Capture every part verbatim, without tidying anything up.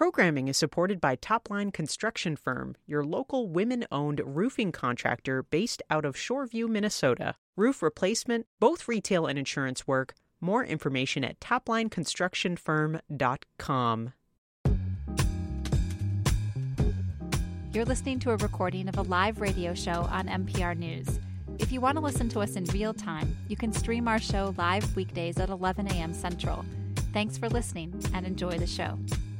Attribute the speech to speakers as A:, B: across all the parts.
A: Programming is supported by Topline Construction Firm, your local women-owned roofing contractor based out of Shoreview, Minnesota. Roof replacement, both retail and insurance work. More information at topline construction firm dot com.
B: You're listening to a recording of a live radio show on N P R News. If you want to listen to us in real time, you can stream our show live weekdays at eleven a.m. Central. Thanks for listening and enjoy the show.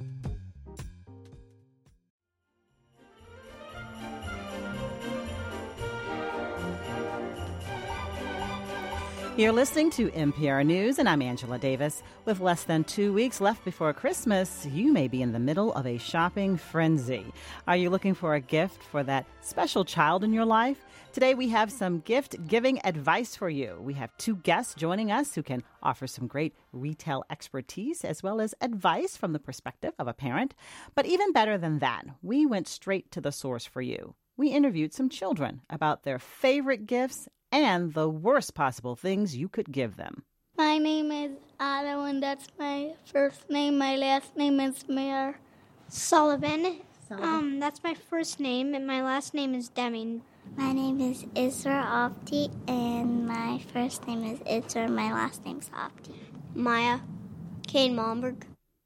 C: You're listening to N P R News, and I'm Angela Davis. With less than two weeks left before Christmas, you may be in the middle of a shopping frenzy. Are you looking for a gift for that special child in your life? Today, we have some gift-giving advice for you. We have two guests joining us who can offer some great retail expertise as well as advice from the perspective of a parent. But even better than that, we went straight to the source for you. We interviewed some children about their favorite gifts and the worst possible things you could give them.
D: My name is Otto, and that's my first name. My last name is Mayer.
E: Sullivan.
D: Sullivan.
E: Um, that's my first name, and my last name is Deming.
F: My name is Isra Opti, and my first name is Isra, my last name's Opti.
E: Maya. Kane Malmberg.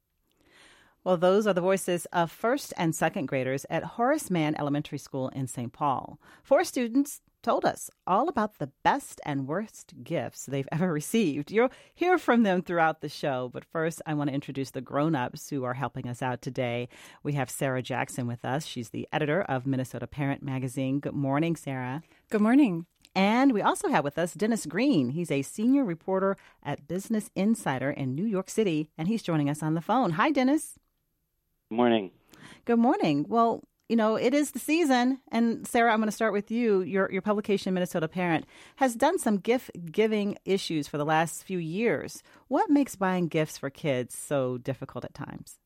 C: Well, those are the voices of first and second graders at Horace Mann Elementary School in Saint Paul. Four students told us all about the best and worst gifts they've ever received. You'll hear from them throughout the show, but first I want to introduce the grown-ups who are helping us out today. We have Sarah Jackson with us. She's the editor of Minnesota Parent Magazine. Good morning, Sarah.
G: Good morning.
C: And we also have with us Dennis Green. He's a senior reporter at Business Insider in New York City, and he's joining us on the phone. Hi, Dennis.
H: Good morning.
C: Good morning. Well, you know, it is the season. And Sarah, I'm going to start with you. Your your publication, Minnesota Parent, has done some gift-giving issues for the last few years. What makes buying gifts for kids so difficult at times?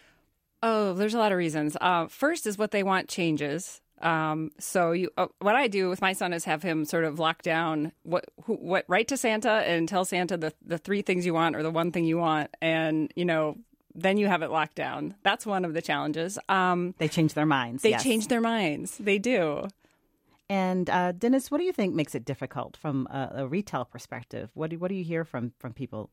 G: Oh, there's a lot of reasons. Uh, first is what they want changes. Um, so you, uh, what I do with my son is have him sort of lock down what, who, what, write to Santa and tell Santa the, the three things you want or the one thing you want. And, you know, then you have it locked down. That's one of the challenges. Um,
C: they change their minds.
G: They
C: yes.
G: change their minds. They do.
C: And uh, Dennis, what do you think makes it difficult from a, a retail perspective? What do what do you hear from from people?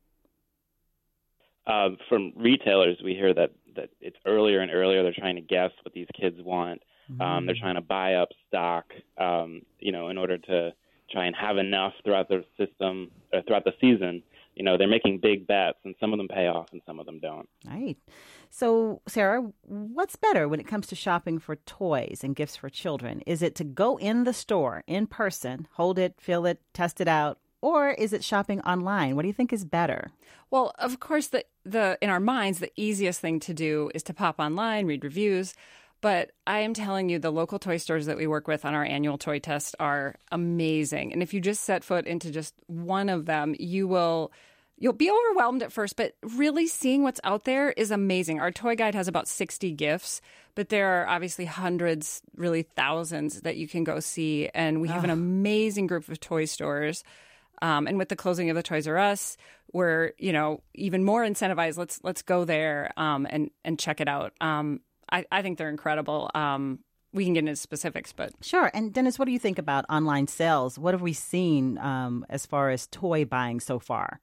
H: Um, from retailers, we hear that, that it's earlier and earlier. They're trying to guess what these kids want. Mm-hmm. Um, they're trying to buy up stock, um, you know, in order to try and have enough throughout the system, or throughout the season. You know, they're making big bets, and some of them pay off and some of them don't.
C: Right. So, Sarah, what's better when it comes to shopping for toys and gifts for children? Is it to go in the store, in person, hold it, feel it, test it out, or is it shopping online? What do you think is better?
G: Well, of course, the the in our minds, the easiest thing to do is to pop online, read reviews. But I am telling you, the local toy stores that we work with on our annual toy test are amazing. And if you just set foot into just one of them, you will you'll be overwhelmed at first. But really seeing what's out there is amazing. Our toy guide has about sixty gifts, but there are obviously hundreds, really thousands that you can go see. And we have oh. an amazing group of toy stores. Um, and with the closing of the Toys R Us, we're, you know, even more incentivized. Let's let's go there um, and and check it out. Um, I, I think they're incredible. Um, we can get into specifics, but
C: sure. And Dennis, what do you think about online sales? What have we seen um, as far as toy buying so far?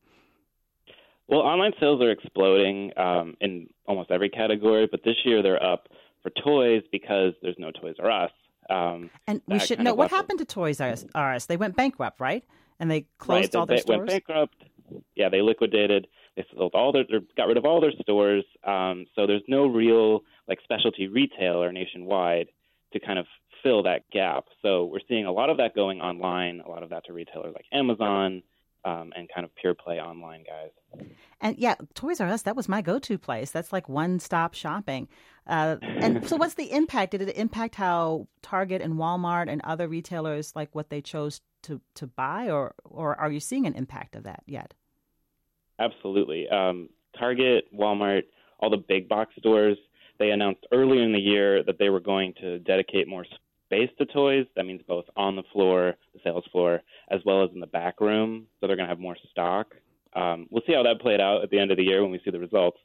H: Well, online sales are exploding um, in almost every category, but this year they're up for toys because there's no Toys R Us. Um,
C: and we should know what happened to Toys R Us. They went bankrupt, right? And they closed
H: right,
C: all their
H: they
C: stores?
H: Went bankrupt. Yeah, they liquidated. They sold all their, got rid of all their stores. Um, so there's no real like specialty retailer nationwide to kind of fill that gap. So we're seeing a lot of that going online, a lot of that to retailers like Amazon um, and kind of pure play online guys.
C: And yeah, Toys R Us, that was my go-to place. That's like one-stop shopping. Uh, and so what's the impact? Did it impact how Target and Walmart and other retailers, like what they chose to, to buy, or, or are you seeing an impact of that yet?
H: Absolutely. Um, Target, Walmart, all the big box stores, they announced earlier in the year that they were going to dedicate more space to toys. That means both on the floor, the sales floor, as well as in the back room. So they're going to have more stock. Um, we'll see how that played out at the end of the year when we see the results.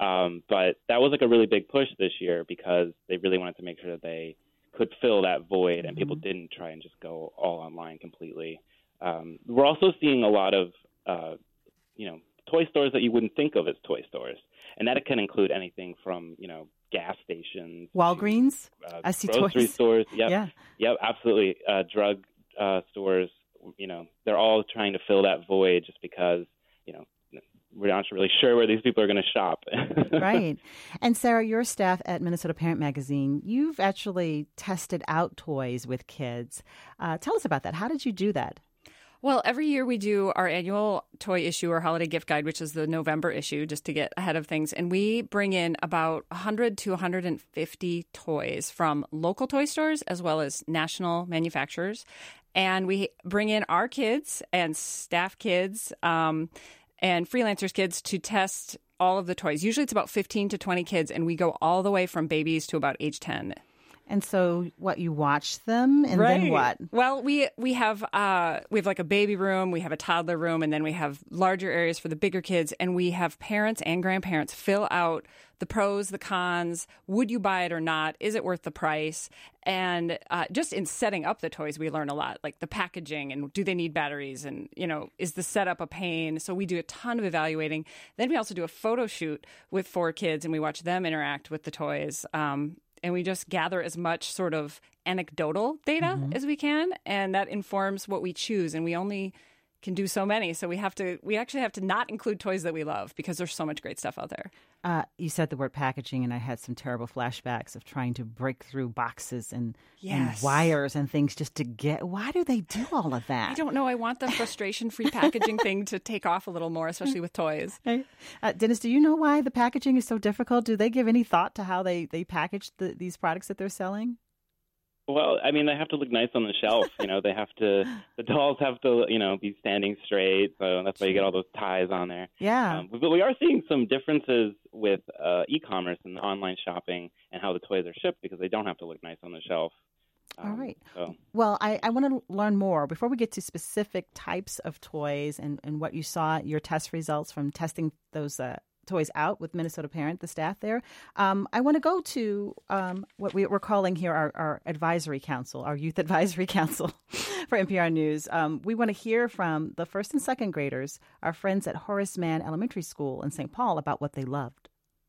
H: Um, but that was like a really big push this year because they really wanted to make sure that they could fill that void and mm-hmm. people didn't try and just go all online completely. Um, we're also seeing a lot of, uh, you know, toy stores that you wouldn't think of as toy stores. And that can include anything from, you know, gas stations.
C: Walgreens?
H: To, uh,
C: I see
H: grocery
C: toys.
H: stores. Yep.
C: Yeah.
H: Yep, absolutely. Uh, drug uh, stores, you know, they're all trying to fill that void just because, you know, we're not really sure where these people are going to shop.
C: Right. And Sarah, your staff at Minnesota Parent Magazine, you've actually tested out toys with kids. Uh, tell us about that. How did you do that?
G: Well, every year we do our annual toy issue or holiday gift guide, which is the November issue, just to get ahead of things. And we bring in about one hundred to one hundred fifty toys from local toy stores as well as national manufacturers. And we bring in our kids and staff kids um, and freelancers' kids to test all of the toys. Usually it's about fifteen to twenty kids, and we go all the way from babies to about age ten.
C: And so, what, you watch them, and
G: right.
C: then what?
G: Well, we we have uh, we have like a baby room, we have a toddler room, and then we have larger areas for the bigger kids. And we have parents and grandparents fill out the pros, the cons. Would you buy it or not? Is it worth the price? And uh, just in setting up the toys, we learn a lot, like the packaging and do they need batteries? And, you know, is the setup a pain? So we do a ton of evaluating. Then we also do a photo shoot with four kids, and we watch them interact with the toys. Um, And we just gather as much sort of anecdotal data mm-hmm. as we can, and that informs what we choose. And we only can do so many, so we have to. We actually have to not include toys that we love because there's so much great stuff out there.
C: Uh, you said the word packaging, and I had some terrible flashbacks of trying to break through boxes and,
G: yes.
C: and wires and things just to get. Why do they do all of that?
G: I don't know. I want the frustration-free packaging thing to take off a little more, especially with toys.
C: Hey, uh, Dennis, do you know why the packaging is so difficult? Do they give any thought to how they they package the, these products that they're selling?
H: Well, I mean, they have to look nice on the shelf. You know, they have to, the dolls have to, you know, be standing straight. So that's why you get all those ties on there.
C: Yeah.
H: Um, but we are seeing some differences with uh, e-commerce and online shopping and how the toys are shipped because they don't have to look nice on the shelf. Um,
C: all right.
H: So.
C: Well, I, I want to learn more. Before we get to specific types of toys and, and what you saw, your test results from testing those uh toys out with Minnesota Parent, the staff there. Um, I want to go to um, what we, we're calling here our, our advisory council, our youth advisory council for N P R News. Um, we want to hear from the first and second graders, our friends at Horace Mann Elementary School in Saint Paul, about what they loved.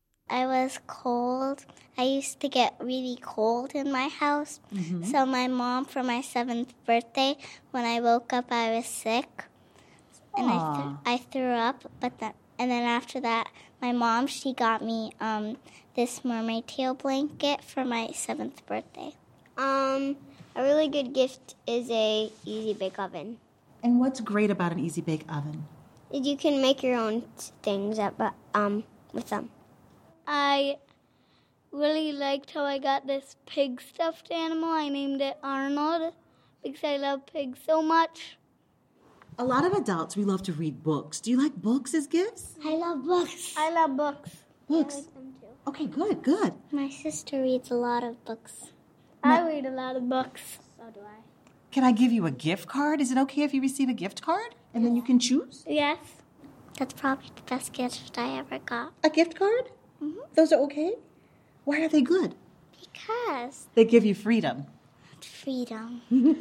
F: I was cold. I used to get really cold in my house. Mm-hmm. So my mom, for my seventh birthday, when I woke up, I was sick. And I, th- I threw up, but that And then after that, my mom, she got me um, this mermaid tail blanket for my seventh birthday.
E: Um, a really good gift is a Easy Bake Oven.
C: And what's great about an Easy Bake Oven?
E: You can make your own things at, um, with them.
D: I really liked how I got this pig stuffed animal. I named it Arnold because I love pigs so much.
C: A lot of adults, we love to read books. Do you like books as gifts?
F: I love books.
D: I love books.
C: Books?
F: I like them too.
C: Okay, good, good.
F: My sister reads a lot of books.
D: I now, read a lot of books.
F: So do I.
C: Can I give you a gift card? Is it okay if you receive a gift card? And then you can choose?
D: Yes.
F: That's probably the best gift I ever got.
C: A gift card?
F: Mm-hmm.
C: Those are okay? Why are they good?
F: Because.
C: They give you freedom.
F: Freedom.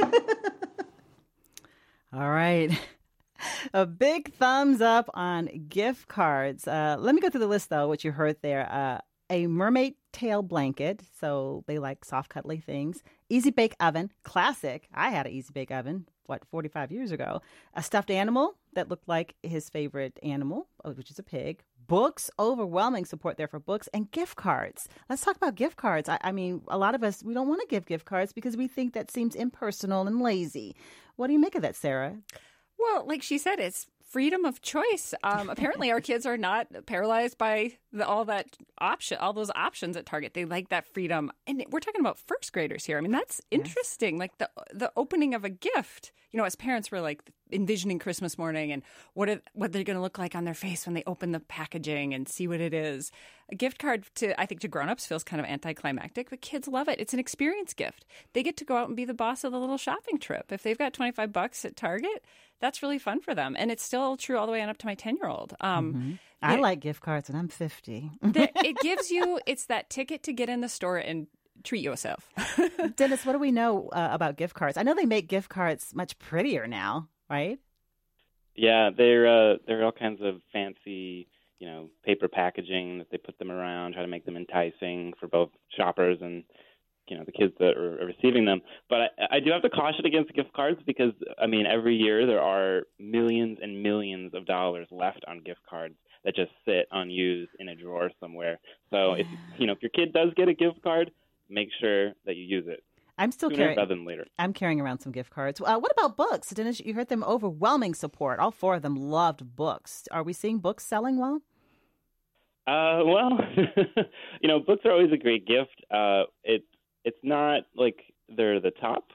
C: All right. A big thumbs up on gift cards. Uh, let me go through the list, though, what you heard there. Uh, a mermaid tail blanket, so they like soft, cuddly things. Easy Bake Oven, classic. I had an Easy Bake Oven, what, forty-five years ago. A stuffed animal that looked like his favorite animal, which is a pig. Books, overwhelming support there for books, and gift cards. Let's talk about gift cards. I, I mean, a lot of us, we don't want to give gift cards because we think that seems impersonal and lazy. What do you make of that, Sarah?
G: Well, like she said, it's freedom of choice. Um, apparently, our kids are not paralyzed by the, all that option, all those options at Target. They like that freedom, and we're talking about first graders here. I mean, that's interesting. Yes. Like the the opening of a gift. You know, as parents, we're like envisioning Christmas morning and what it, what they're going to look like on their face when they open the packaging and see what it is. A gift card to I think to grown-ups feels kind of anticlimactic, but kids love it. It's an experience gift. They get to go out and be the boss of the little shopping trip. If they've got twenty-five bucks at Target, that's really fun for them. And it's still true all the way on up to my ten-year-old. Um,
C: mm-hmm. I
G: it,
C: like gift cards, and I'm fifty.
G: the, it gives you, it's that ticket to get in the store and treat yourself.
C: Dennis, what do we know uh, about gift cards? I know they make gift cards much prettier now, right?
H: Yeah, they're uh, there are all kinds of fancy, you know, paper packaging that they put them around, try to make them enticing for both shoppers and, you know, the kids that are, are receiving them. But I, I do have to caution against gift cards because, I mean, every year there are millions and millions of dollars left on gift cards that just sit unused in a drawer somewhere. So if you know if your kid does get a gift card, make sure that you use it.
C: I'm still
H: Sooner
C: carrying.
H: rather than later.
C: I'm carrying around some gift cards. Uh, what about books, Dennis? You heard them overwhelming support. All four of them loved books. Are we seeing books selling well?
H: Uh, well, you know, books are always a great gift. Uh, it's it's not like they're the top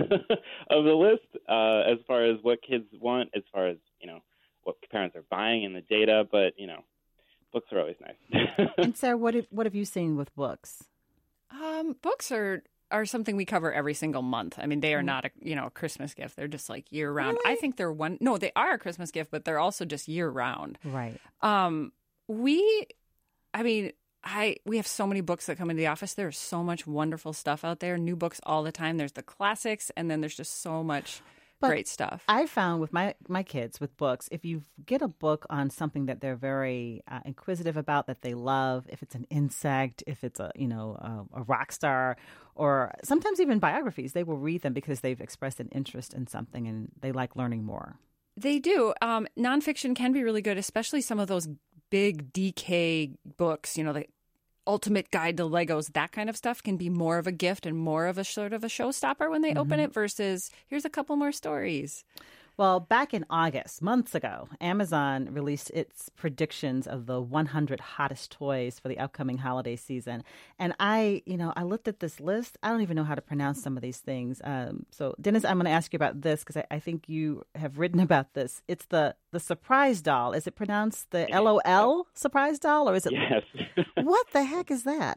H: of the list uh, as far as what kids want, as far as you know what parents are buying and the data. But you know, books are always nice.
C: And Sarah, what have, what have you seen with books?
G: Um, books are, are something we cover every single month. I mean, they are not a you know a Christmas gift. They're just like year round.
C: Really?
G: I think they're one. No, they are a Christmas gift, but they're also just year round.
C: Right.
G: Um, we, I mean, I we have so many books that come into the office. There's so much wonderful stuff out there. New books all the time. There's the classics, and then there's just so much
C: But
G: great stuff.
C: I found with my, my kids with books, if you get a book on something that they're very uh, inquisitive about, that they love, if it's an insect, if it's a you know a, a rock star, or sometimes even biographies, they will read them because they've expressed an interest in something and they like learning more.
G: They do. Um, nonfiction can be really good, especially some of those big D K books, you know, the Ultimate Guide to Legos, that kind of stuff can be more of a gift and more of a sort of a showstopper when they mm-hmm. open it versus here's a couple more stories.
C: Well, back in August, months ago, Amazon released its predictions of the one hundred hottest toys for the upcoming holiday season. And I, you know, I looked at this list. I don't even know how to pronounce some of these things. Um, so, Dennis, I'm going to ask you about this because I, I think you have written about this. It's the, the surprise doll. Is it pronounced the L O L surprise doll, or is it?
H: Yes.
C: What the heck is that?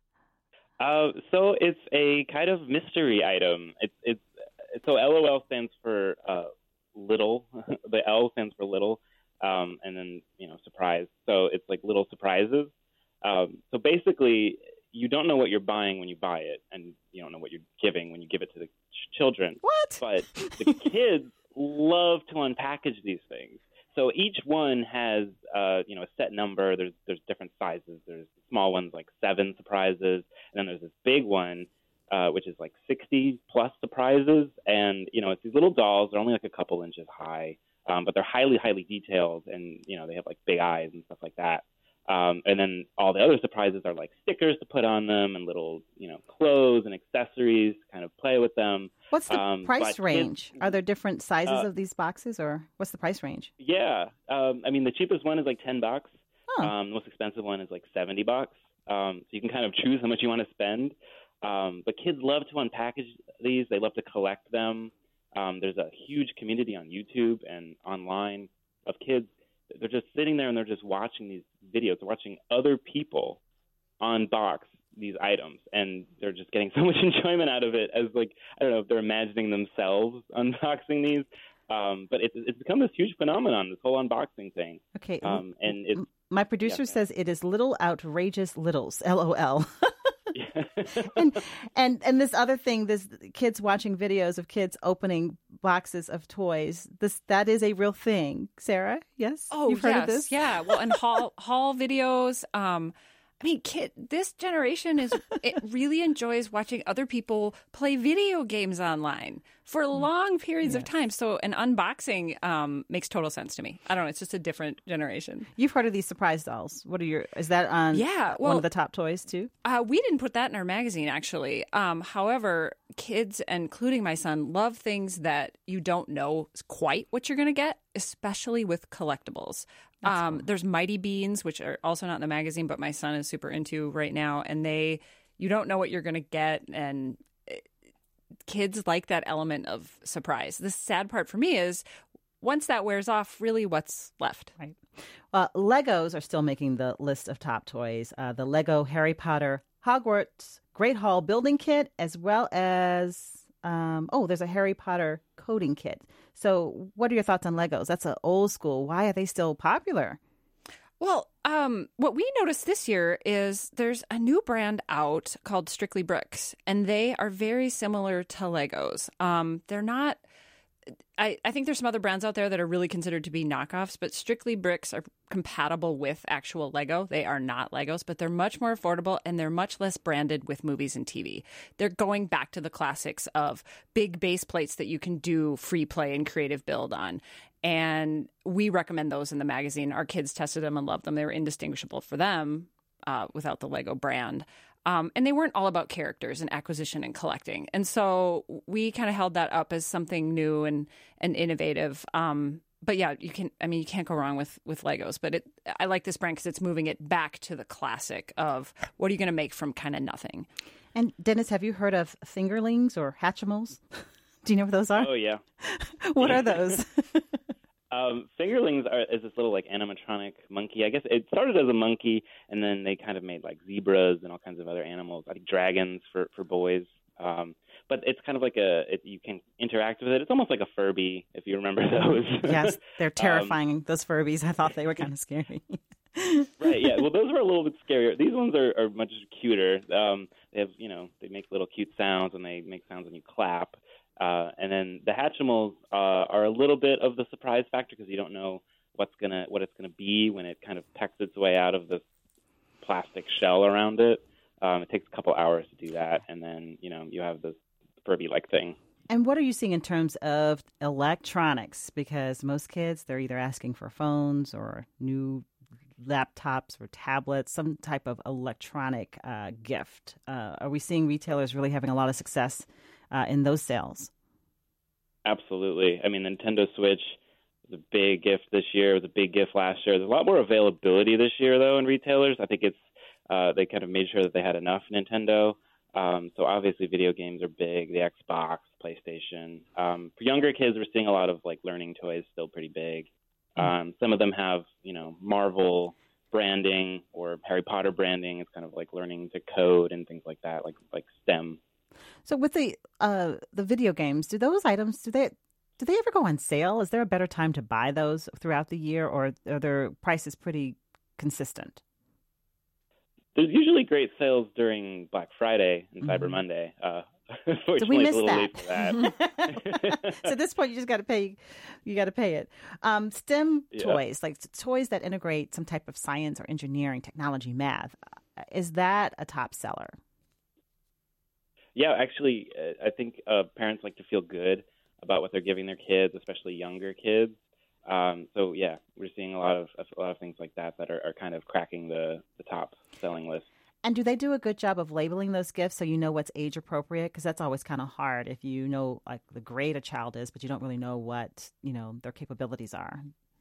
H: Uh, so it's a kind of mystery item. It's it's so L O L stands for uh, little. The L stands for little, um, and then you know surprise. So it's like little surprises. Um, so basically, you don't know what you're buying when you buy it, and you don't know what you're giving when you give it to the ch- children.
C: What?
H: But the kids love to unpackage these things. So each one has, uh, you know, a set number. There's there's different sizes. There's small ones like seven surprises, and then there's this big one, uh, which is like sixty plus surprises. And you know, it's these little dolls. They're only like a couple inches high, um, but they're highly, highly detailed, and you know, they have like big eyes and stuff like that. Um, and then all the other surprises are like stickers to put on them and little, you know, clothes and accessories to kind of play with them.
C: What's the
H: um,
C: price range?
H: Kids,
C: Are there different sizes
H: uh,
C: of these boxes, or what's the price range?
H: Yeah. Um, I mean, the cheapest one is like ten bucks.
C: Oh.
H: Um, the most expensive one is like seventy bucks. Um, so you can kind of choose how much you want to spend. Um, but kids love to unpackage these. They love to collect them. Um, there's a huge community on YouTube and online of kids. They're just sitting there and they're just watching these videos. They're watching other people unbox these items, and they're just getting so much enjoyment out of it as, like, I don't know if they're imagining themselves unboxing these. Um, but it's, it's become this huge phenomenon, this whole unboxing thing.
C: Okay.
H: Um, and it's,
C: My producer
H: yeah,
C: says it is little outrageous littles, L O L. and and and this other thing, this kids watching videos of kids opening boxes of toys. This that is a real thing, Sarah. Yes.
G: Oh,
C: you've heard
G: yes,
C: of this?
G: yeah. Well, and haul haul videos. Um, I mean, kid, this generation is it really enjoys watching other people play video games online for long periods
C: yes.
G: of time. So an unboxing um, makes total sense to me. I don't know. It's just a different generation.
C: You've heard of these surprise dolls. What are your? Is that on?
G: Yeah, well,
C: one of the top toys too.
G: Uh, we didn't put that in our magazine, actually. Um, however, kids, including my son, love things that you don't know quite what you're going to get, especially with collectibles. Um, cool. There's Mighty Beans, which are also not in the magazine, but my son is super into right now. And they, you don't know what you're going to get. And it, kids like that element of surprise. The sad part for me is once that wears off, really what's left.
C: Right. Well, Legos are still making the list of top toys. Uh, the Lego Harry Potter Hogwarts Great Hall building kit, as well as, um, oh, there's a Harry Potter coding kit. So what are your thoughts on Legos? That's an old school. Why are they still popular?
G: Well, um, what we noticed this year is there's a new brand out called Strictly Bricks, and they are very similar to Legos. Um, they're not. I, I think there's some other brands out there that are really considered to be knockoffs, but Strictly Bricks are compatible with actual Lego. They are not Legos, but they're much more affordable and they're much less branded with movies and T V. They're going back to the classics of big base plates that you can do free play and creative build on. And we recommend those in the magazine. Our kids tested them and loved them. They were indistinguishable for them uh, without the Lego brand. Um, and they weren't all about characters and acquisition and collecting. And so we kind of held that up as something new and, and innovative. Um, but yeah, you can, I mean, you can't go wrong with, with Legos, but it, I like this brand because it's moving it back to the classic of what are you going to make from kind of nothing.
C: And Dennis, have you heard of fingerlings or Hatchimals? Do you know what those are?
H: Oh, yeah.
C: What are those?
H: Um, fingerlings are is this little like animatronic monkey. I guess it started as a monkey, and then they kind of made like zebras and all kinds of other animals. I think dragons for for boys. Um, but it's kind of like a it, you can interact with it. It's almost like a Furby, if you remember those.
C: Yes, they're terrifying. um, those Furbies. I thought they were kind of scary.
H: Right. Yeah. Well, those were a little bit scarier. These ones are, are much cuter. Um, they have you know they make little cute sounds, and they make sounds when you clap. Uh, and then the Hatchimals uh, are a little bit of the surprise factor because you don't know what's gonna what it's gonna be when it kind of pecks its way out of the plastic shell around it. Um, it takes a couple hours to do that, and then you know you have this Furby-like thing.
C: And what are you seeing in terms of electronics? Because most kids, they're either asking for phones or new laptops or tablets, some type of electronic uh, gift. Uh, are we seeing retailers really having a lot of success Uh, in those sales?
H: Absolutely. I mean, the Nintendo Switch was a big gift this year. It was a big gift last year. There's a lot more availability this year, though, in retailers. I think it's uh, they kind of made sure that they had enough Nintendo. Um, so obviously, video games are big. The Xbox, PlayStation. Um, for younger kids, we're seeing a lot of like learning toys still pretty big. Um, some of them have, you know, Marvel branding or Harry Potter branding. It's kind of like learning to code and things like that, like like STEM.
C: So with the uh, the video games, do those items do they do they ever go on sale? Is there a better time to buy those throughout the year, or are their prices pretty consistent?
H: There's usually great sales during Black Friday and Cyber
C: Mm-hmm.
H: Monday. Uh,
C: So we missed
H: it's a little
C: that.
H: late for that.
C: So at this point, you just got to pay. You got to pay it. Um, STEM
H: Yeah.
C: toys, like toys that integrate some type of science or engineering, technology, math, uh, is that a top seller?
H: Yeah, actually, uh, I think uh, parents like to feel good about what they're giving their kids, especially younger kids. Um, so yeah, we're seeing a lot of a lot of things like that that are, are kind of cracking the, the top selling list.
C: And do they do a good job of labeling those gifts so you know what's age appropriate? Because that's always kind of hard if you know like the grade a child is, but you don't really know what you know their capabilities are.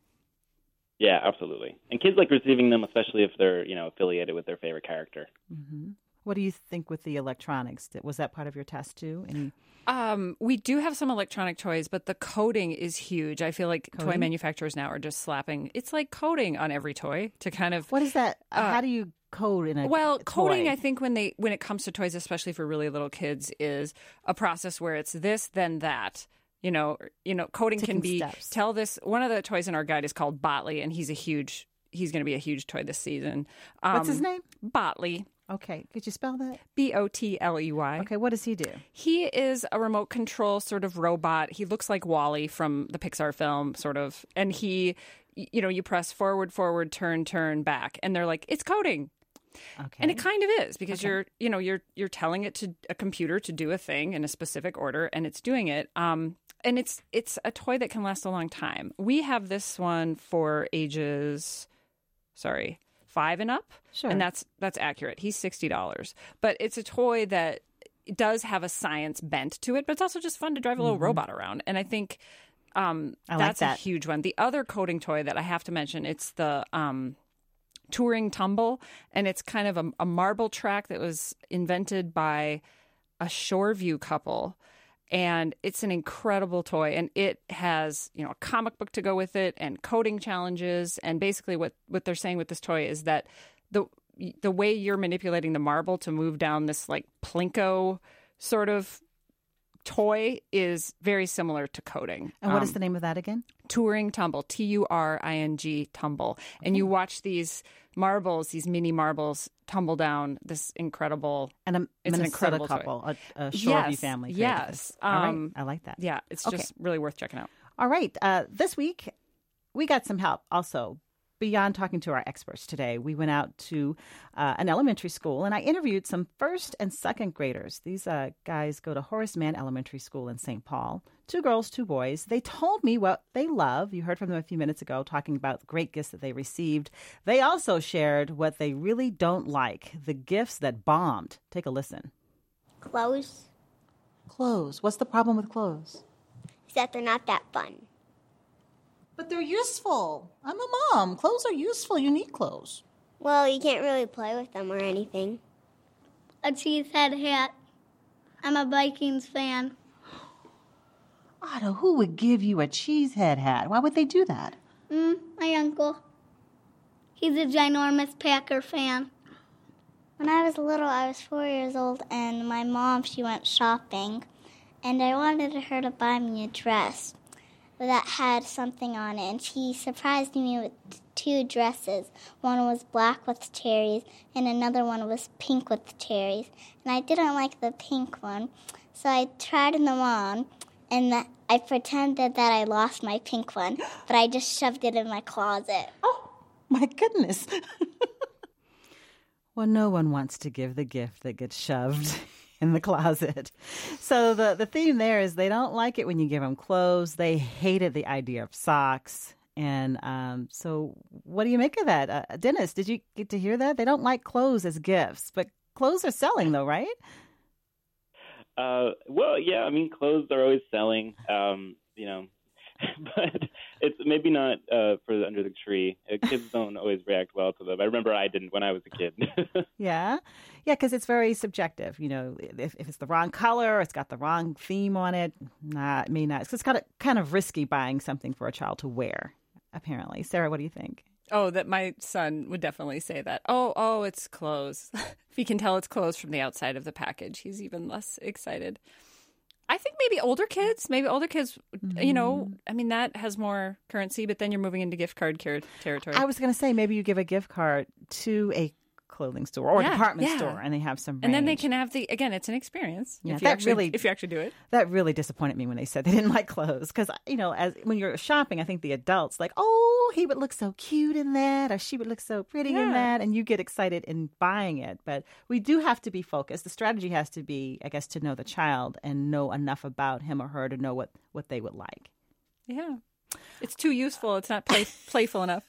H: Yeah, absolutely. And kids like receiving them, especially if they're you know affiliated with their favorite character.
C: Mm-hmm. What do you think with the electronics? Was that part of your test too? Any...
G: Um, we do have some electronic toys, but the coding is huge. I feel like
C: Coding?
G: toy manufacturers now are just slapping. It's like coding on every toy to kind of.
C: What is that? Uh,
G: Uh,
C: How do you code in a
G: Well,
C: a
G: coding,
C: toy?
G: I think when they when it comes to toys, especially for really little kids, is a process where it's this, then that. You know, you know, coding
C: Taking
G: can be
C: steps.
G: tell this. One of the toys in our guide is called Botley, and he's a huge. He's going to be a huge toy this season. Um,
C: What's his name?
G: Botley.
C: Okay, could you spell that?
G: B O T L E Y.
C: Okay, what does he do?
G: He is a remote control sort of robot. He looks like WALL-E from the Pixar film, sort of. And he, you know, you press forward, forward, turn, turn, back, and they're like, it's coding.
C: Okay,
G: And it kind of is because
C: Okay.
G: you're, you know, you're you're telling it to a computer to do a thing in a specific order, and it's doing it. Um, and it's it's a toy that can last a long time. We have this one for ages, sorry, five and up.
C: Sure.
G: And that's that's accurate. He's sixty dollars. But it's a toy that does have a science bent to it, but it's also just fun to drive a little robot around. And I think um,
C: I like
G: that's
C: that.
G: a huge one. The other coding toy that I have to mention, it's the um, Touring Tumble, and it's kind of a, a marble track that was invented by a Shoreview couple. And it's an incredible toy, and it has, you know, a comic book to go with it and coding challenges. And basically what, what they're saying with this toy is that the the way you're manipulating the marble to move down this like Plinko sort of toy is very similar to coding.
C: And what is
G: Um,
C: the name of that again?
G: Turing Tumble, T U R I N G Tumble. And you watch these marbles, these mini marbles, tumble down this incredible.
C: And a
G: it's
C: Minnesota
G: an incredible
C: couple,
G: toy.
C: a, a Shoreview
G: yes,
C: family.
G: Yes.
C: Um, All right.
G: Um,
C: I like that.
G: Yeah, it's
C: Okay.
G: just really worth checking out.
C: All right. Uh, this week, we got some help also. Beyond talking to our experts today, we went out to uh, an elementary school, and I interviewed some first and second graders. These uh, guys go to Horace Mann Elementary School in Saint Paul. Two girls, two boys. They told me what they love. You heard from them a few minutes ago talking about the great gifts that they received. They also shared what they really don't like, the gifts that bombed. Take a listen.
E: Clothes.
I: Clothes. What's the problem with clothes?
E: Is that they're not that fun.
I: But they're useful. I'm a mom. Clothes are useful. You need clothes.
E: Well, you can't really play with them or anything.
D: A cheesehead hat. I'm a Vikings fan.
I: Otto, who would give you a cheesehead hat? Why would they do that?
D: Mm, my uncle. He's a ginormous Packer fan.
F: When I was little, I was four years old, and my mom, she went shopping, and I wanted her to buy me a dress that had something on it, and she surprised me with two dresses. One was black with cherries, and another one was pink with cherries. And I didn't like the pink one, so I tried them on, and that I pretended that I lost my pink one, but I just shoved it in my closet.
I: Oh, my goodness.
C: Well, no one wants to give the gift that gets shoved in the closet. So the, the theme there is they don't like it when you give them clothes. They hated the idea of socks. And um, so what do you make of that? Uh, Dennis, did you get to hear that? They don't like clothes as gifts, but clothes are selling though, right?
H: Uh, well, yeah, I mean, clothes are always selling, um, you know, but it's maybe not uh, for the under the tree. Uh, kids don't always react well to them. I remember I didn't when I was a kid.
C: Yeah. Yeah, because it's very subjective. You know, if, if it's the wrong color, it's got the wrong theme on it, nah, it may not. It's kind of, kind of risky buying something for a child to wear, apparently. Sarah, what do you think?
G: Oh, that my son would definitely say that. Oh, oh, it's clothes. If he can tell it's clothes from the outside of the package, he's even less excited. I think maybe older kids, maybe older kids, mm-hmm. you know, I mean, that has more currency, but then you're moving into gift card ter- territory.
C: I was going to say maybe you give a gift card to a clothing store or
G: yeah,
C: a department
G: yeah.
C: store and they have some range.
G: And then they can have the, again, it's an experience.
C: Yeah,
G: if you
C: that
G: actually,
C: really,
G: if you actually do it.
C: That really disappointed me when they said they didn't like clothes. Because, you know, as when you're shopping, I think the adults like, oh, he would look so cute in that or she would look so pretty
G: yeah.
C: in that. And you get excited in buying it. But we do have to be focused. The strategy has to be, I guess, to know the child and know enough about him or her to know what, what they would like.
G: Yeah. It's too useful. It's not play, playful enough.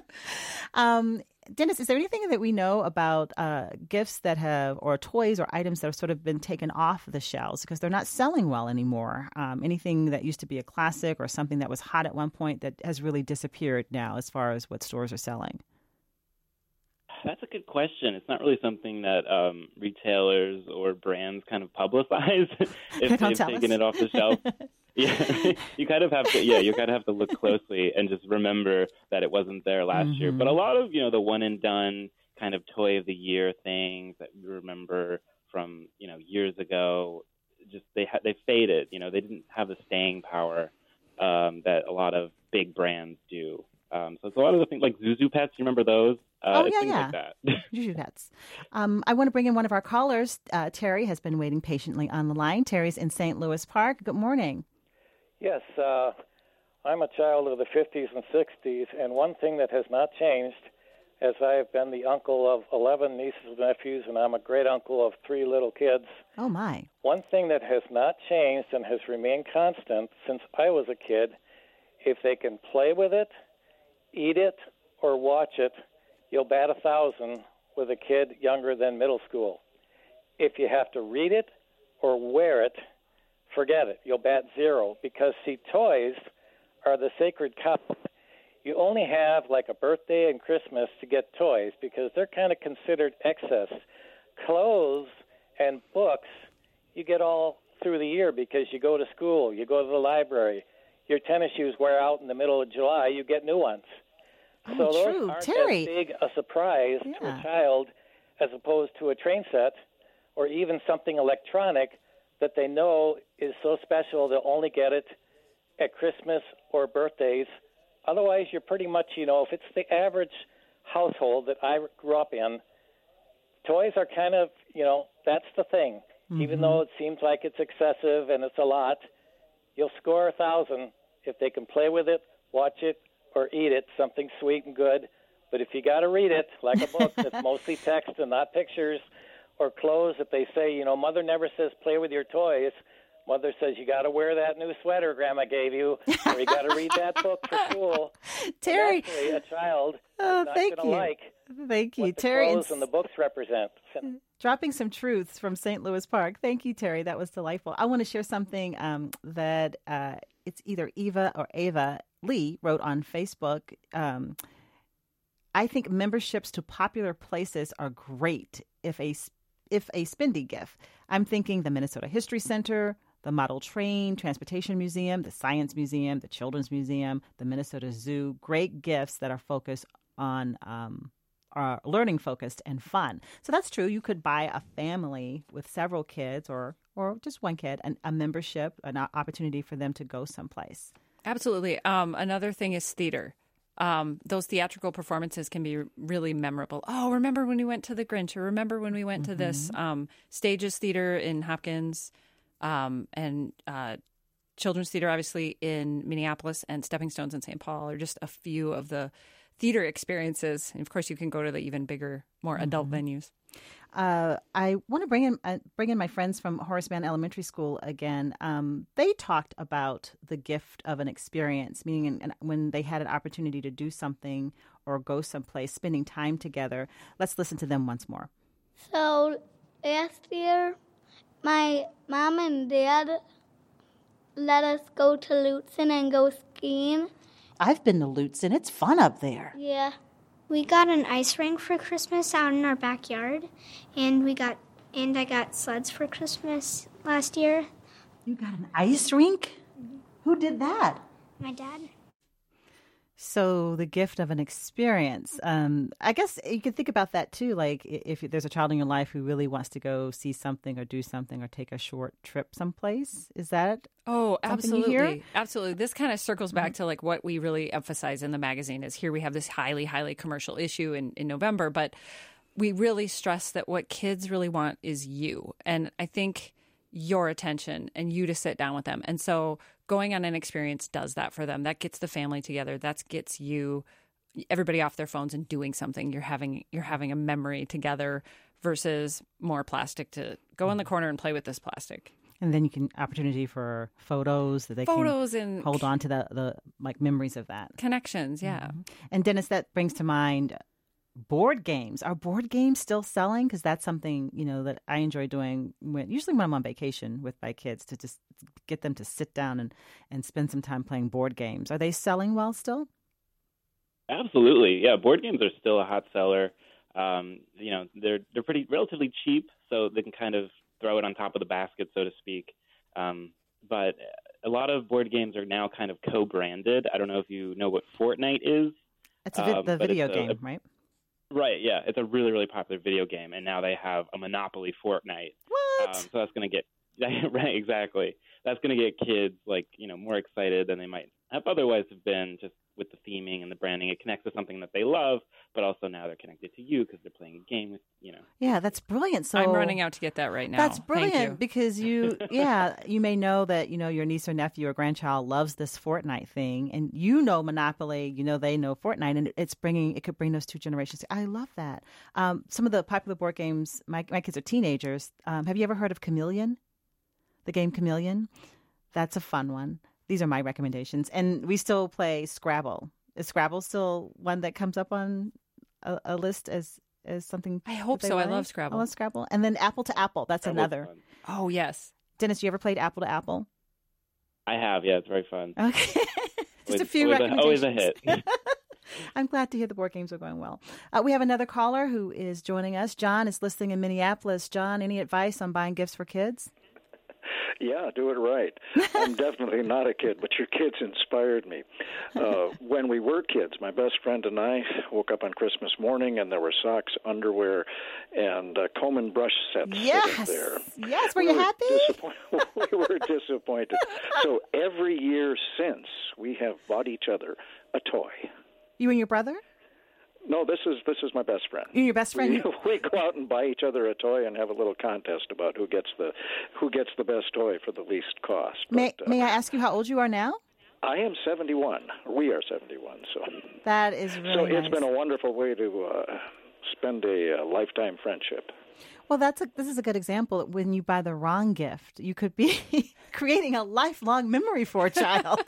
C: um Dennis, is there anything that we know about uh, gifts that have, or toys or items that have sort of been taken off the shelves because they're not selling well anymore? Um, anything that used to be a classic or something that was hot at one point that has really disappeared now as far as what stores are selling?
H: That's a good question. It's not really something that um, retailers or brands kind of publicize if they've taken it off the shelf. Yeah, you kind of have to. Yeah, you kind of have to look closely and just remember that it wasn't there last mm-hmm. year. But a lot of you know the one and done kind of toy of the year things that you remember from you know years ago, just they ha- they faded. You know, they didn't have the staying power um, that a lot of big brands do. Um, so it's a lot of the things like Zuzu Pets. You remember those? Uh,
C: oh, yeah,
H: things
C: yeah.
H: like that.
C: Zuzu Pets. Um, I want to bring in one of our callers. Uh, Terry has been waiting patiently on the line. Terry's in Saint Louis Park. Good morning.
J: Yes, uh, I'm a child of the fifties and sixties, and one thing that has not changed, as I have been the uncle of eleven nieces and nephews, and I'm a great-uncle of three little kids.
C: Oh, my.
J: One thing that has not changed and has remained constant since I was a kid, if they can play with it, eat it, or watch it, you'll bat a thousand with a kid younger than middle school. If you have to read it or wear it, forget it. You'll bat zero because, see, toys are the sacred cow. You only have like a birthday and Christmas to get toys because they're kind of considered excess. Clothes and books you get all through the year because you go to school, you go to the library. Your tennis shoes wear out in the middle of July, you get new ones.
C: Oh,
J: so those
C: true.
J: aren't
C: Terry.
J: as big a surprise
C: yeah.
J: to a child as opposed to a train set or even something electronic that they know is so special they'll only get it at Christmas or birthdays. Otherwise, you're pretty much, you know, if it's the average household that I grew up in, toys are kind of, you know, that's the thing. Mm-hmm. Even though it seems like it's excessive and it's a lot, you'll score a thousand if they can play with it, watch it, or eat it, something sweet and good. But if you got to read it, like a book that's mostly text and not pictures, or clothes that they say, you know, Mother never says play with your toys. Mother says you got to wear that new sweater Grandma gave you, or you got to read that book for school.
C: Terry,
J: actually, a child
C: oh,
J: is not
C: thank
J: going to
C: you.
J: like
C: thank you,
J: what the
C: Terry.
J: clothes and the books represent.
C: Dropping some truths from Saint Louis Park. Thank you, Terry. That was delightful. I want to share something um, that uh, it's either Eva or Ava Lee wrote on Facebook. Um, I think memberships to popular places are great if a if a spendy gift. I'm thinking the Minnesota History Center, the Model Train Transportation Museum, the Science Museum, the Children's Museum, the Minnesota Zoo. Great gifts that are focused on um, are learning focused and fun. So that's true. You could buy a family with several kids or or just one kid and a membership, an opportunity for them to go someplace.
G: Absolutely. Um, another thing is theater. Um, those theatrical performances can be really memorable. Oh, remember when we went to the Grinch, or remember when we went mm-hmm. to this um, Stages Theater in Hopkins, um, and uh, Children's Theater, obviously, in Minneapolis, and Stepping Stones in Saint Paul are just a few of the theater experiences. And of course, you can go to the even bigger, more adult mm-hmm. venues.
C: Uh, I want to bring in uh, bring in my friends from Horace Mann Elementary School again. Um, they talked about the gift of an experience, meaning in, in, when they had an opportunity to do something or go someplace, spending time together. Let's listen to them once more.
D: So last year, my mom and dad let us go to Lutsen and go skiing.
I: I've been to Lutsen. It's fun up there.
D: Yeah.
K: We got an ice rink for Christmas out in our backyard, and we got and I got sleds for Christmas last year.
I: You got an ice rink? Mm-hmm. Who did that?
K: My dad.
C: So the gift of an experience. Um, I guess you could think about that too. Like if there's a child in your life who really wants to go see something or do something or take a short trip someplace, is that
G: oh, absolutely,
C: you
G: absolutely. This kind of circles back mm-hmm. to like what we really emphasize in the magazine is here we have this highly, highly commercial issue in, in November, but we really stress that what kids really want is you, and I think your attention and you to sit down with them, and so. Going on an experience does that for them. That gets the family together. That gets you, everybody off their phones and doing something. You're having you're having a memory together versus more plastic to go in the corner and play with this plastic.
C: And then you can opportunity for photos that they
G: photos
C: can
G: and
C: hold on to the the like memories of that
G: connections. Yeah.
C: Mm-hmm. And Dennis, that brings to mind board games. Are board games still selling? Because that's something, you know, that I enjoy doing when usually when I'm on vacation with my kids, to just get them to sit down and, and spend some time playing board games. Are they selling well still?
H: Absolutely. Yeah, board games are still a hot seller. Um, you know, they're they're pretty relatively cheap, so they can kind of throw it on top of the basket, so to speak. Um, but a lot of board games are now kind of co-branded. I don't know if you know what Fortnite is.
C: It's a vi-
H: um,
C: the video
H: a,
C: game,
H: a,
C: right?
H: Right, yeah. It's a really, really popular video game, and now they have a Monopoly Fortnite.
C: What?
H: Um, so that's going to get – right, exactly. That's going to get kids, like, you know, more excited than they might have otherwise have been just with the theming and the branding. It connects to something that they love, but also now they're connected to you because they're playing a game with, you know.
C: Yeah, that's brilliant. So
G: I'm running out to get that right now.
C: That's brilliant
G: Thank you.
C: Because you, yeah, you may know that, you know, your niece or nephew or grandchild loves this Fortnite thing, and you know Monopoly, you know they know Fortnite, and it's bringing, it could bring those two generations. I love that. Um, some of the popular board games, my, my kids are teenagers. Um, have you ever heard of Chameleon? The game Chameleon? That's a fun one. These are my recommendations. And we still play Scrabble. Is Scrabble still one that comes up on a, a list as, as something?
G: I hope so.
C: Like?
G: I love Scrabble.
C: I love Scrabble. And then Apple to Apple. That's
H: Scrabble's
C: another.
H: fun.
G: Oh, yes.
C: Dennis, you ever played Apple to Apple?
H: I have. Yeah, it's very fun.
C: Okay. Just
H: always,
C: a few
H: always
C: recommendations.
H: A, always a hit.
C: I'm glad to hear the board games are going well. Uh, we have another caller who is joining us. John is listening in Minneapolis. John, any advice on buying gifts for kids?
L: Yeah, do it right. I'm definitely not a kid, but your kids inspired me. Uh, when we were kids, my best friend and I woke up on Christmas morning, and there were socks, underwear, and uh, comb and brush sets
C: yes.
L: sitting there.
C: Yes, were
L: we
C: you
L: were
C: happy?
L: Disappoint- we were disappointed. So every year since, we have bought each other a toy.
C: You and your brother?
L: No, this is this is my best friend.
C: You and your best friend?
L: We, we go out and buy each other a toy and have a little contest about who gets the who gets the best toy for the least cost.
C: May
L: but, uh,
C: May I ask you how old you are now?
L: I am seventy-one. We are seventy-one. So
C: that is really
L: so. It's
C: nice.
L: been a wonderful way to uh, spend a, a lifetime friendship.
C: Well, that's a, this is a good example. When you buy the wrong gift, you could be creating a lifelong memory for a child.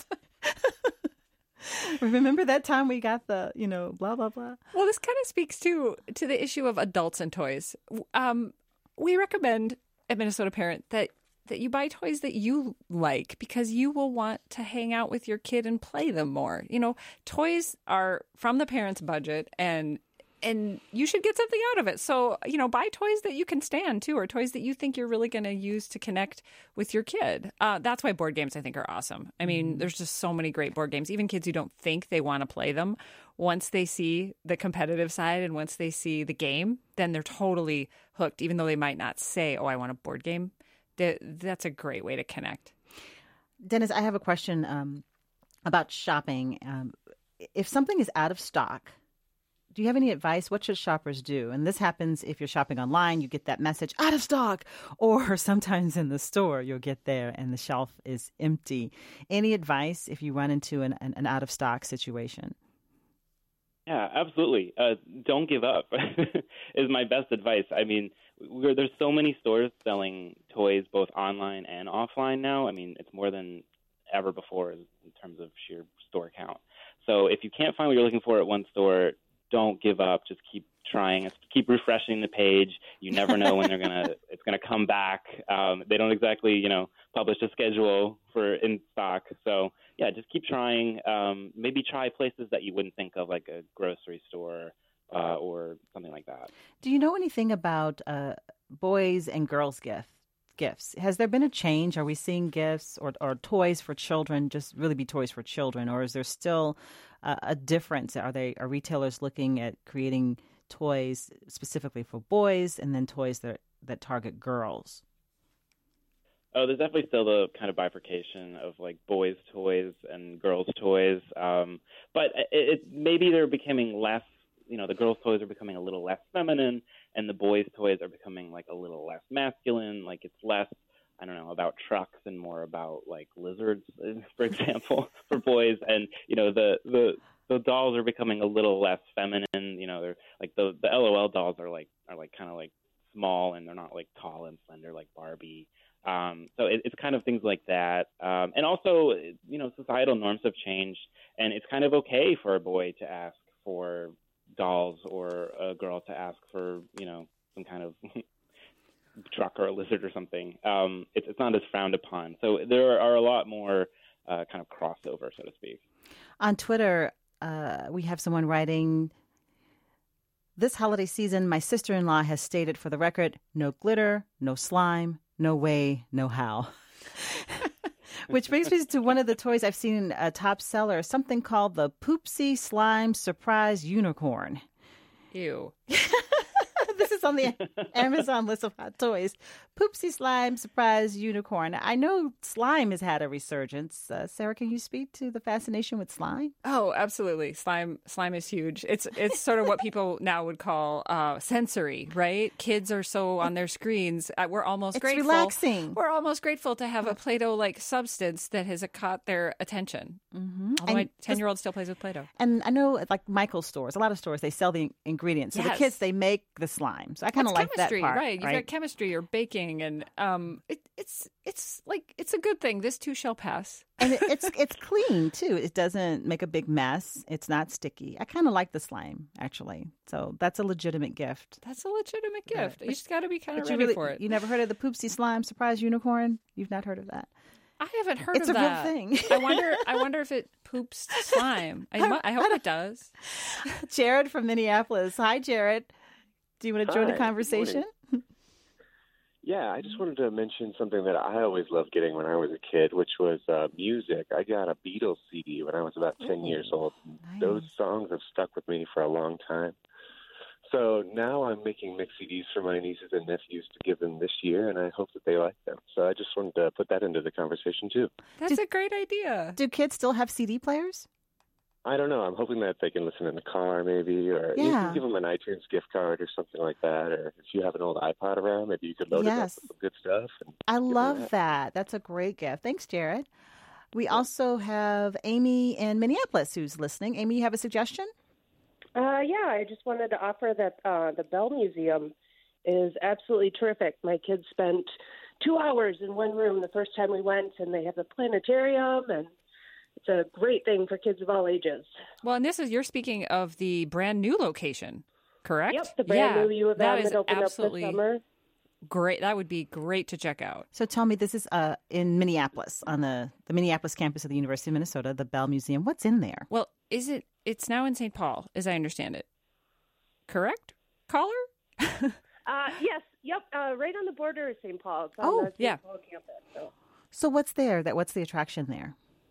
C: Remember that time we got the, you know, blah, blah, blah?
G: Well, this kind of speaks to to the issue of adults and toys. Um, we recommend at Minnesota Parent that, that you buy toys that you like because you will want to hang out with your kid and play them more. You know, toys are from the parent's budget, and and you should get something out of it. So, you know, buy toys that you can stand, too, or toys that you think you're really going to use to connect with your kid. Uh, that's why board games, I think, are awesome. I mean, mm-hmm. there's just so many great board games. Even kids who don't think they want to play them, once they see the competitive side and once they see the game, then they're totally hooked, even though they might not say, oh, I want a board game. That's a great way to connect.
C: Dennis, I have a question um, about shopping. Um, if something is out of stock, do you have any advice? What should shoppers do? And this happens if you're shopping online, you get that message, out of stock. Or sometimes in the store, you'll get there and the shelf is empty. Any advice if you run into an, an, an out-of-stock situation?
H: Yeah, absolutely. Uh, don't give up is my best advice. I mean, we're, there's so many stores selling toys both online and offline now. I mean, it's more than ever before in terms of sheer store count. So if you can't find what you're looking for at one store, don't give up. Just keep trying. Keep refreshing the page. You never know when they're gonna. It's gonna come back. Um, they don't exactly, you know, publish a schedule for in stock. So yeah, just keep trying. Um, maybe try places that you wouldn't think of, like a grocery store uh, or something like that.
C: Do you know anything about uh, boys and girls gift gifts? Has there been a change? Are we seeing gifts or or toys for children just really be toys for children, or is there still uh, a difference? Are they are retailers looking at creating toys specifically for boys and then toys that that target girls?
H: Oh, there's definitely still the kind of bifurcation of like boys' toys and girls' toys, um, but it, it maybe they're becoming less. You know, the girls' toys are becoming a little less feminine, and the boys' toys are becoming like a little less masculine. Like it's less, I don't know, about trucks and more about like lizards, for example, for boys. And you know, the the the dolls are becoming a little less feminine. You know, they're like the the L O L dolls are like are like kind of like small, and they're not like tall and slender like Barbie. Um, so it, it's kind of things like that. Um, and also, you know, societal norms have changed, and it's kind of okay for a boy to ask for dolls or a girl to ask for, you know, some kind of truck or a lizard or something. Um, it's, it's not as frowned upon. So there are a lot more uh, kind of crossover, so to speak.
C: On Twitter, uh, we have someone writing, this holiday season, my sister-in-law has stated for the record, no glitter, no slime, no way, no how. Which brings me to one of the toys I've seen a top seller, something called the Poopsie Slime Surprise Unicorn.
G: Ew.
C: This is on the Amazon list of hot toys. Poopsie Slime Surprise Unicorn. I know slime has had a resurgence. Uh, Sarah, can you speak to the fascination with slime?
G: Oh, absolutely. Slime slime is huge. It's it's sort of what people now would call uh, sensory, right? Kids are so on their screens. Uh, we're almost
C: it's
G: grateful.
C: relaxing.
G: We're almost grateful to have a Play-Doh-like substance that has caught their attention.
C: Mm-hmm.
G: Although my ten-year-old still plays with Play-Doh.
C: And I know, like Michael's stores, a lot of stores, they sell the ingredients. So
G: yes.
C: the kids, they make the slime. So I kind of like
G: chemistry,
C: that part.
G: Right. You've
C: right?
G: got chemistry or baking, and um, it, it's it's like it's a good thing. This too shall pass.
C: And it, it's it's clean too. It doesn't make a big mess. It's not sticky. I kind of like the slime actually. So that's a legitimate gift.
G: That's a legitimate gift. Yeah. You just got to be kind of ready
C: really,
G: for it.
C: You never heard of the Poopsie Slime Surprise Unicorn? You've not heard of that?
G: I haven't heard
C: it's
G: of that.
C: It's a real thing.
G: I wonder. I wonder if it poops slime. I, I, I hope it does.
C: Jared from Minneapolis. Hi, Jared. Do you want to join
M: Hi,
C: the conversation?
M: Yeah, I just wanted to mention something that I always loved getting when I was a kid, which was uh, music. I got a Beatles C D when I was about ten
C: Ooh,
M: years old.
C: nice.
M: Those songs have stuck with me for a long time. So now I'm making mix C Ds for my nieces and nephews to give them this year, and I hope that they like them. So I just wanted to put that into the conversation, too.
G: That's a great idea.
C: Do kids still have C D players?
M: I don't know. I'm hoping that they can listen in the car, maybe, or you
C: Yeah.
M: can give them an iTunes gift card or something like that. Or if you have an old iPod around, maybe you could load it up
C: Yes.
M: with some good stuff. And
C: I
M: give them
C: love
M: that.
C: that. That's a great gift. Thanks, Jared. We also have Amy in Minneapolis who's listening. Amy, you have a suggestion?
N: Uh, yeah, I just wanted to offer that uh, the Bell Museum is absolutely terrific. My kids spent two hours in one room the first time we went, and they have the planetarium, and it's a great thing for kids of all ages.
G: Well, and this is, you're speaking of the brand new location, correct?
N: Yep, the brand
G: yeah,
N: new U of
G: that
N: M
G: is
N: that opened up
G: absolutely
N: this summer.
G: great. That would be great to check out.
C: So tell me, this is uh, in Minneapolis, on the, the Minneapolis campus of the University of Minnesota, the Bell Museum. What's in there?
G: Well, is it? It's now in Saint Paul, as I understand it. Correct, caller?
N: Uh, yes, yep, uh, right on the border of Saint Paul. It's on
C: Oh,
N: the Saint
G: yeah.
N: Paul campus. So.
C: So what's there? That what's the attraction there?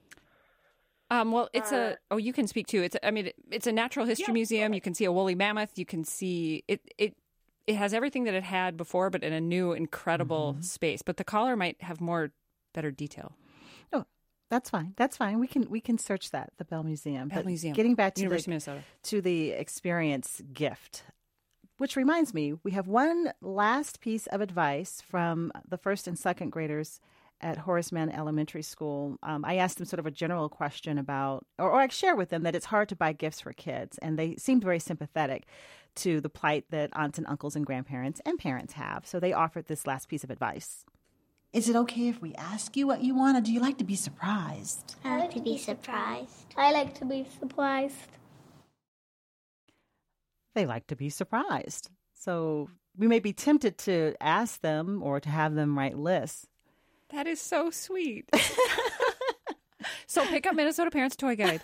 G: Um, well, it's
N: Uh,
G: a. Oh, you can speak too. It's. A, I mean, it, it's a natural history
N: Yeah,
G: museum. You can see a woolly mammoth. You can see it. It. It has everything that it had before, but in a new, incredible
C: Mm-hmm.
G: space. But the caller might have more, better detail.
C: Oh, that's fine. That's fine. We can we can search that, the Bell Museum.
G: Bell
C: But
G: Museum,
C: Getting back to
G: University
C: the,
G: of Minnesota.
C: to the experience gift, which reminds me, we have one last piece of advice from the first and second graders at Horace Mann Elementary School. Um, I asked them sort of a general question about, or, or I share with them that it's hard to buy gifts for kids, and they seemed very sympathetic to the plight that aunts and uncles and grandparents and parents have. So they offered this last piece of advice.
I: Is it okay if we ask you what you want, or do you like to be surprised?
F: I like to be surprised.
D: I like to be surprised.
C: They like to be surprised. So we may be tempted to ask them or to have them write lists.
G: That is so sweet. So pick up Minnesota Parents Toy Guide.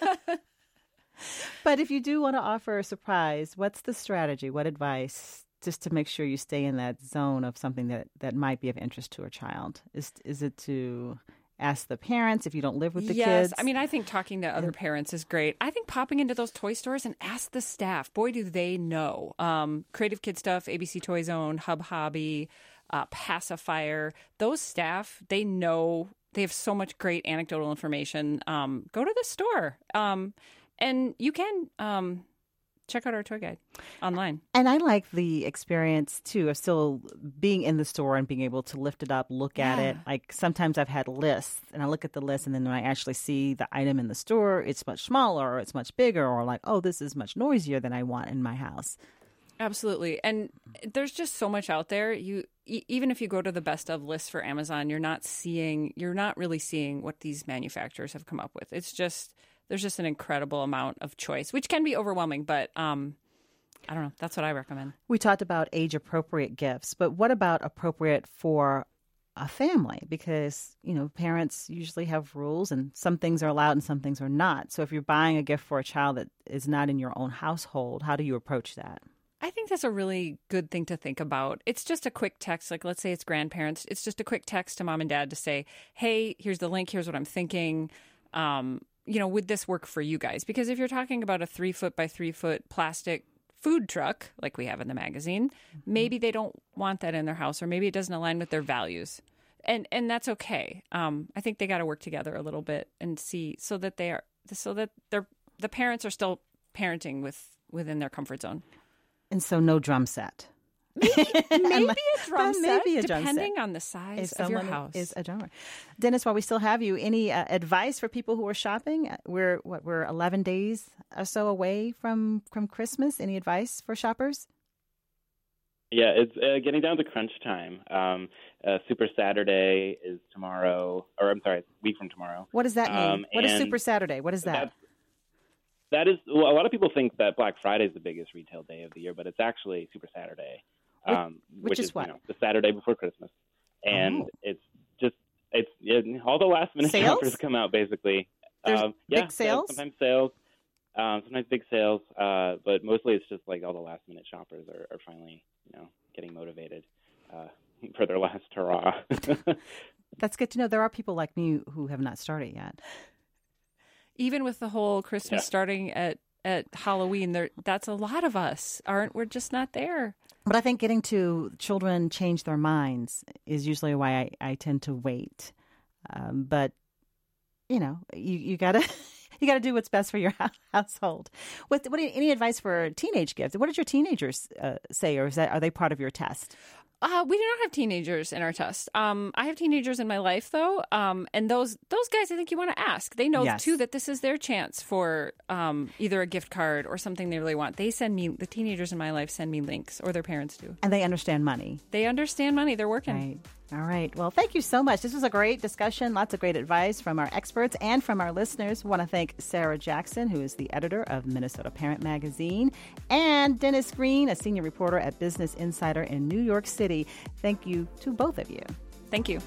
C: But if you do want to offer a surprise, what's the strategy? What advice, just to make sure you stay in that zone of something that, that might be of interest to a child? Is is it to ask the parents if you don't live with the
G: yes.
C: kids?
G: I mean, I think talking to other parents is great. I think popping into those toy stores and ask the staff. Boy, do they know. Um, Creative Kid Stuff, A B C Toy Zone, Hub Hobby, uh, Pacifier. Those staff, they know. They have so much great anecdotal information. Um, go to the store. Um, and you can um, check out our toy guide online.
C: And I like the experience, too, of still being in the store and being able to lift it up, look at
G: Yeah.
C: it. Like sometimes I've had lists, and I look at the list, and then when I actually see the item in the store, it's much smaller or it's much bigger, or like, oh, this is much noisier than I want in my house.
G: Absolutely. And there's just so much out there. You e- even if you go to the best of lists for Amazon, you're not seeing, you're not really seeing what these manufacturers have come up with. It's just, there's just an incredible amount of choice, which can be overwhelming, but um, I don't know. That's what I recommend.
C: We talked about age-appropriate gifts, but what about appropriate for a family? Because, you know, parents usually have rules, and some things are allowed and some things are not. So if you're buying a gift for a child that is not in your own household, how do you approach that?
G: I think that's a really good thing to think about. It's just a quick text. Like, let's say it's grandparents. It's just a quick text to mom and dad to say, hey, here's the link. Here's what I'm thinking. Um, you know, would this work for you guys? Because if you're talking about a three foot by three foot plastic food truck, like we have in the magazine, mm-hmm. maybe they don't want that in their house, or maybe it doesn't align with their values. And and that's okay. Um, I think they got to work together a little bit and see so that they are so that they're the parents are still parenting with within their comfort zone.
C: And so no drum set.
G: Maybe, maybe a drum set,
C: maybe a drum
G: depending
C: set.
G: on the size
C: If
G: of your
C: someone
G: house.
C: is a drummer. Dennis, while we still have you, any uh, advice for people who are shopping? We're what we're eleven days or so away from from Christmas. Any advice for shoppers?
H: Yeah, it's uh, getting down to crunch time. Um, uh, Super Saturday is tomorrow, or I'm sorry, it's a week from tomorrow.
C: What does that mean?
H: Um,
C: what is
H: and
C: Super Saturday? What is that?
H: That's, that is, well, a lot of people think that Black Friday is the biggest retail day of the year, but it's actually Super Saturday, um,
C: which, which is, is
H: you
C: what?
H: know, the Saturday before Christmas, and
C: oh.
H: it's just it's it, all the last minute
C: sales?
H: shoppers come out basically.
C: There's
H: um, yeah,
C: big sales.
H: Sometimes sales, um, sometimes big sales, uh, but mostly it's just like all the last minute shoppers are, are finally, you know, getting motivated uh, for their last hurrah.
C: That's good to know. There are people like me who have not started yet.
G: Even with the whole Christmas yeah. starting at, at Halloween, there that's a lot of us, aren't we're just not there.
C: But I think getting to children change their minds is usually why I, I tend to wait. Um, but, you know, you, you got to you got to do what's best for your household. What, what any advice for teenage gifts? What did your teenagers uh, say, or is that are they part of your test?
G: Uh, we do not have teenagers in our test. Um, I have teenagers in my life, though, um, and those those guys, I think you want to ask. They know, yes. too, that this is their chance for um, either a gift card or something they really want. They send me, the teenagers in my life send me links, or their parents do.
C: And they understand money.
G: They understand money. They're working.
C: Right. All right. Well, thank you so much. This was a great discussion. Lots of great advice from our experts and from our listeners. We want to thank Sarah Jackson, who is the editor of Minnesota Parent Magazine, and Dennis Green, a senior reporter at Business Insider in New York City. Thank you to both of you.
G: Thank you.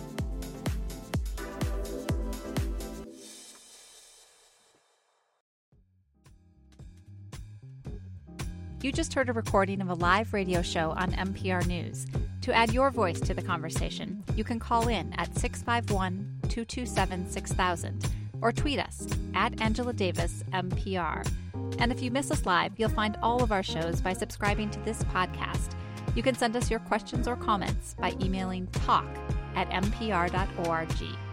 B: You just heard a recording of a live radio show on N P R News. To add your voice to the conversation, you can call in at six five one, two two seven, six thousand or tweet us at Angela Davis M P R. And if you miss us live, you'll find all of our shows by subscribing to this podcast. You can send us your questions or comments by emailing talk at n p r dot org.